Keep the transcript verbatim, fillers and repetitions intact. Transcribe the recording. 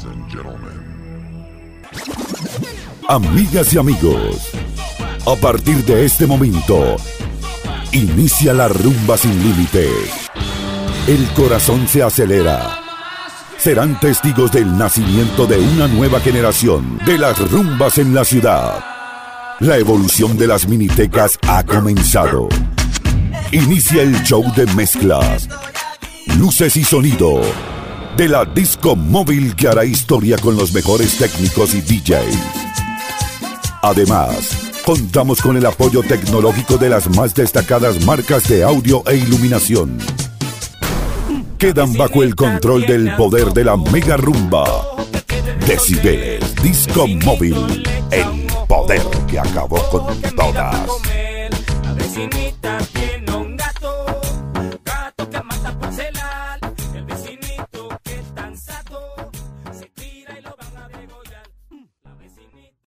Amigas y amigos, a partir de este momento, inicia la rumba sin límites. El corazón se acelera. Serán testigos del nacimiento de una nueva generación de las rumbas en la ciudad. La evolución de las minitecas ha comenzado. Inicia el show de mezclas, luces y sonido de la disco móvil que hará historia con los mejores técnicos y D Js. Además, contamos con el apoyo tecnológico de las más destacadas marcas de audio e iluminación. Quedan bajo el control del poder de la mega rumba. Decibeles Disco Móvil, el poder que acabó con todas.